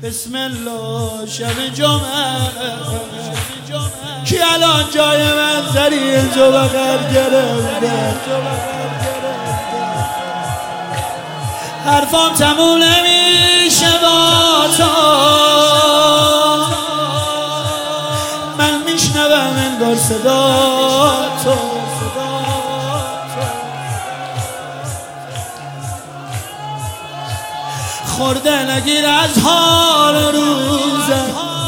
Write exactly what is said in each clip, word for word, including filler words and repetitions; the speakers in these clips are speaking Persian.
بسم الله شب جمعه کی الان جای من سریع جو بغل گرفته حرفام تموم نمیشه با تو من میشنوم انگار صدا تو خورده نگیر از حال روزم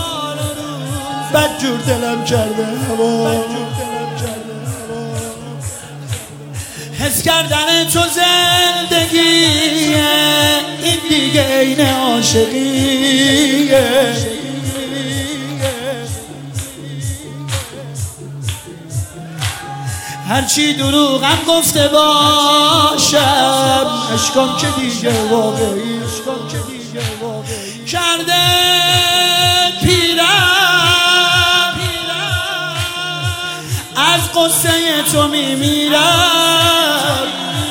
بدجور دلم کرده هوا حس کردن تو زندگیه این دیگه عین عاشقیه هرچی دروغم گفته باشم عشقم که دیگه واقعی کرده پیرم از قصه تو میمیرم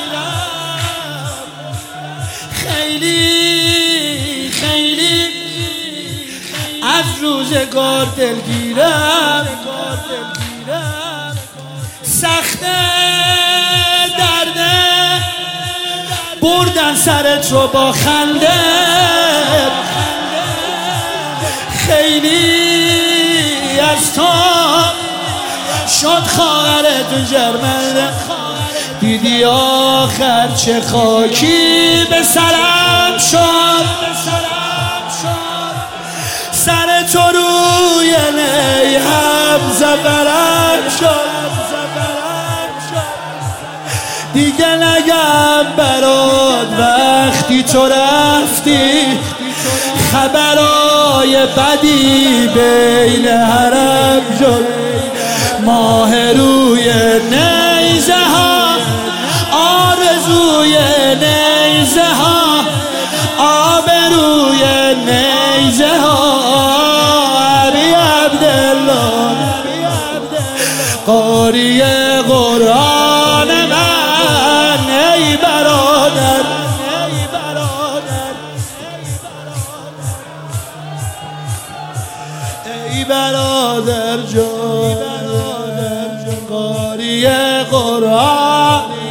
خیلی خیلی از روزگار دلگیرم سخته درده بردن سرت رو با خنده خیلی از تو شد خواهرت جرمنده دیدی آخر چه خاکی به سرم شد سر تو روی نیهم زفرم شد دیگه نگم برات وقتی تو رفتی خبرای بدی بین حرم شد ماه روی نیزه ها آرزوی نیزه ها آب روی نیزه ها علی عبدالله قاری قرآن من ای برادر ای برادر جان قاری قرآن